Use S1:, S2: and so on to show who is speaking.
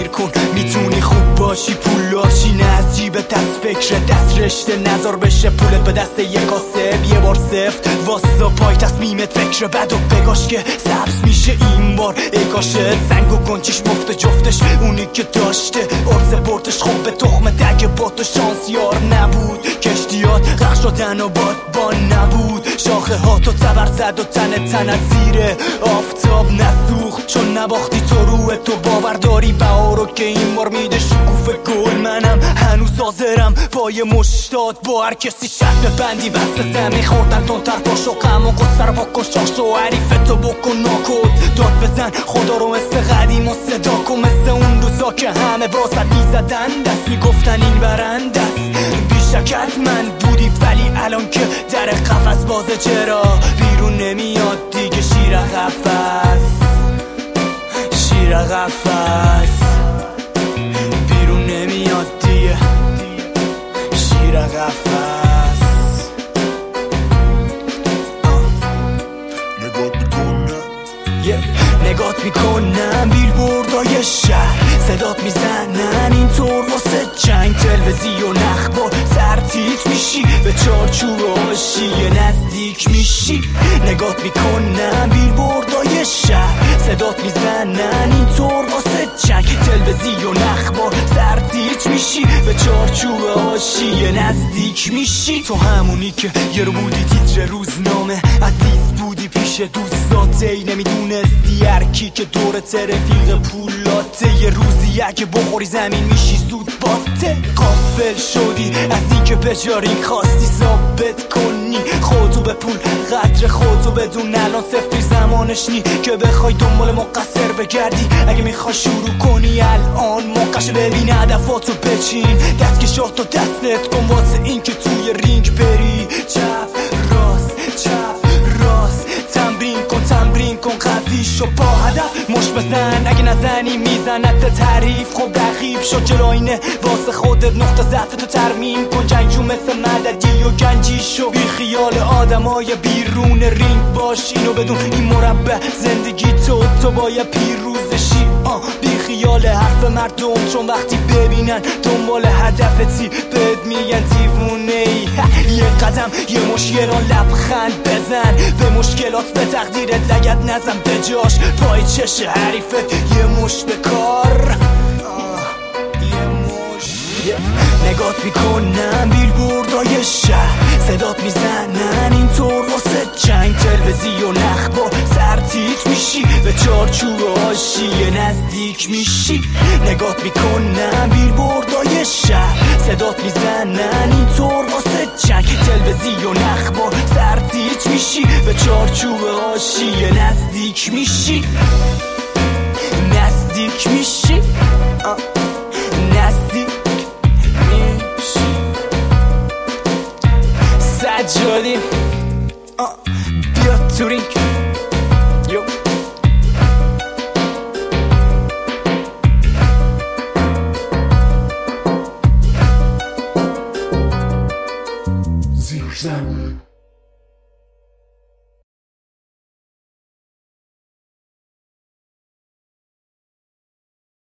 S1: تغییر کن. میتونی خوب باشی پولاشی، نه از جیب دست فکر دست رشته نظر بشه پولت به دست یک کاسب. یه بار سفت واسه پای تصمیمت فکر بد و بگاش که سبز میشه این بار. ای کاشه سنگ و گنجیش مفت جفتش اونی که داشته ارز بردش. خوب به تخم دگه با تو شانس یار نبود، کشتیات غرق شدن و بادبان نبود. شاخه ها تو تبر زد و تنت زیره آفتاب نسوخت چون نباختی تو روح تو باور داری بهارو که این بار میده شکوفه گل. منم هنوز حاضرم پای مشتاد با هر کسی شرط بندی بسته زمین خوردن تندتر باش و غم و قصه رو بکن شاش و حریفتو بکن ناکود داد بزن خدا رو مثل قدیم و صدا کن مثل اون روزا که همه واسط میزدن دست میگفتن این برنده است. بیشکت من بودی ولی الان که در قفس بازه چرا بیرون نمیاد دیگه شیر قفس بیرون نمیاد دیگه شیر قفس. نگات میکنم بیلبوردای شهر صدات میزنن اینطور واسه جنگ. تلویزیون اخبار سرتیت میشی به چارچوب آشی نزدیک میشی. نگات میکنم بیلبوردای شهر صدات میزنن اینطور واسه جنگ. تلویزیون اخبار سرتیت میشی به چارچوب آشی نزدیک میشی. تو همونی که یه رو بودی تیتر روزنامه عزیز بودی پیش دوستاته نمیدونستی هرکی که دورت رفیق پولاته. یه روزی اگه بخوری زمین میشی زود باته. غافل شدی از این که بجاری خواستی ثابت کنی خودتو به پول قدر خودتو بدون الان صفر زمانش نی که بخوای دنبال مقصر بگردی. اگه میخوای شروع کنی الان موقعش ببین هدفاتو بچین دستکشاتو دستت کن واسه این که توی رینگ بری. چپ راست تمرین کن قوی شو با هدف مش بزن اگه نزنی میزنت تعریف. خب رقیب شو جلو آینه واسه خودت نقطه ضعف تو ترمیم کن. جنگجو مثل مددی و گنجی شو بی خیال آدمای بیرون رینگ باش. اینو بدون این مربع زندگی تو باید پیروزشی. بی خیال حرف مردم چون وقتی ببینن دنبال هدفتی بهت میگن دیوونه ای. یه قدم یه مشکلان لبخند بزن به مشکلات به تقدیرت لگد نزن به جاش پای چش حریفت یه مش به کار. نگات میکنم بیلبوردای شهر صدات میزنن اینطور واسه جنگ. تلویزیون اخبار سرتیت میشی به چارچوب آشی نزدیک میشی. نگات میکنم بیلبوردای شهر صدات میزنن اینطور واسه جنگ. تلویزیون اخبار سرتیت میشی به چارچوب آشی نزدیک میشی.